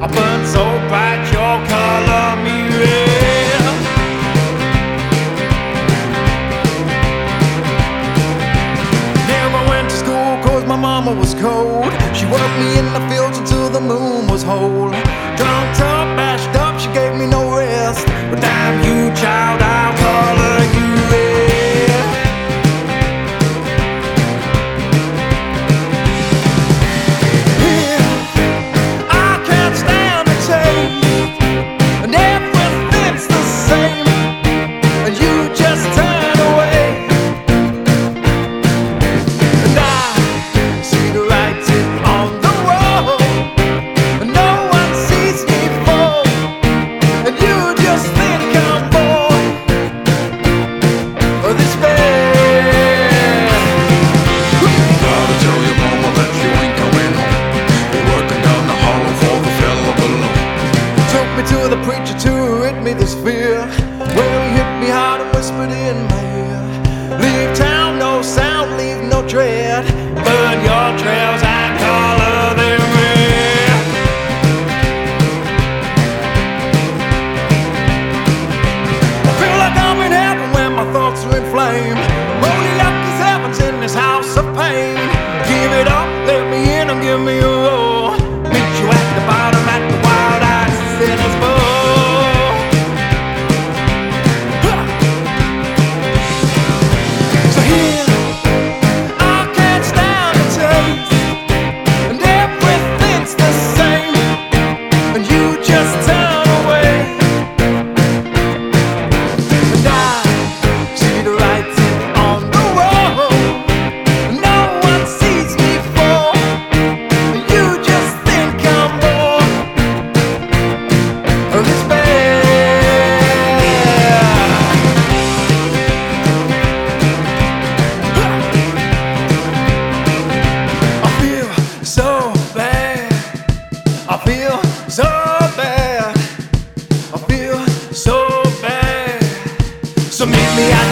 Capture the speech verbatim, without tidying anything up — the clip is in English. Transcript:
I burn so bright your color me red. Never went to school cause my mama was cold. She worked me in the fields until the moon was whole. Drunk up, bashed up, she gave me no rest. But damn you, child, I'll color you red. Yeah, I can't stand the taste, and everything's the same, and you just turn away. And I see the writing on the wall, and no one sees me fall, and you just think I'm bored of this bed. Gotta tell your mama that you ain't coming home. You're working down the hollow for the fella below. Took me to the preacher to rid me this fear. Well, he hit me hard and whispered in my ear, leave town, no sound, leave no tread. Burn your trails and color them red. I feel like I'm in heaven when my thoughts are inflamed. Only luck is heaven's in this house of pain. Give it up, let me in and give me a roll. Meet you at the bottom at the wild-eyed sinner's bowl. So here, I can't stand the taste, and everything's the same, and you just turn away. And I see the writing on the wall, and no one sees me fall, and you just think I'm bored of this bed. I feel so bad. I feel so bad. I feel so bad. So meet me at